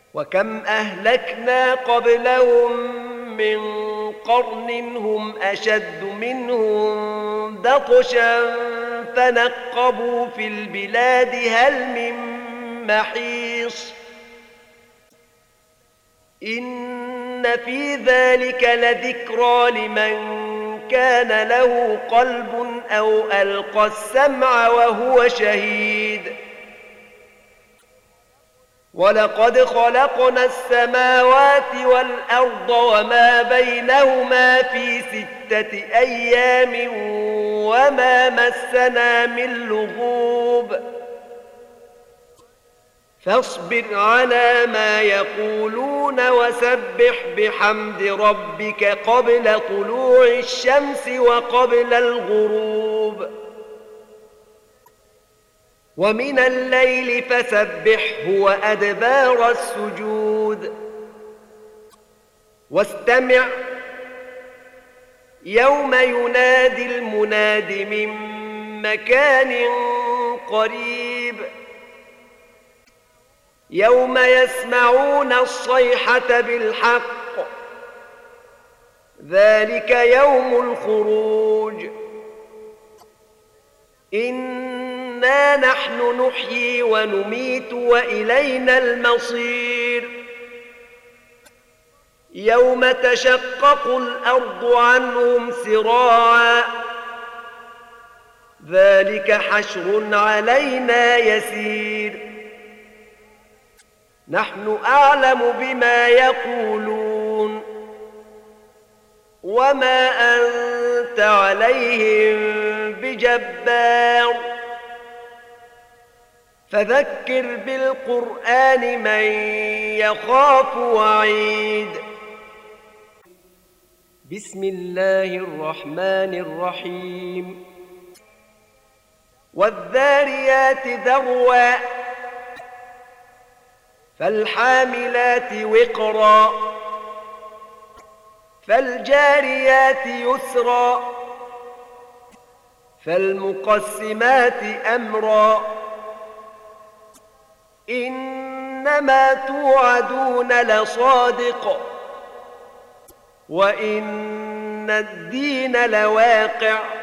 وكم أهلكنا قبلهم من قرن هم أشد منهم بطشا فنقبوا في البلاد هل من محيص إن في ذلك لذكرى لمن كان له قلب أو ألقى السمع وهو شهيد ولقد خلقنا السماوات والأرض وما بينهما في 6 أيام وما مسنا من لغوب فاصبر على ما يقولون وسبح بحمد ربك قبل طلوع الشمس وقبل الغروب ومن الليل فسبحه وأدبار السجود واستمع يوم ينادي المناد من مكان قريب يوم يسمعون الصيحة بالحق ذلك يوم الخروج إنا نحن نحيي ونميت وإلينا المصير يوم تشقق الأرض عنهم سراعا ذلك حشر علينا يسير نحن أعلم بما يقولون وما أنت عليهم بجبار فذكر بالقرآن من يخاف وعيد بسم الله الرحمن الرحيم والذاريات ذروا فالحاملات وقرا فالجاريات يسرا فالمقسمات أمرا إنما توعدون لصادق وإن الدين لواقع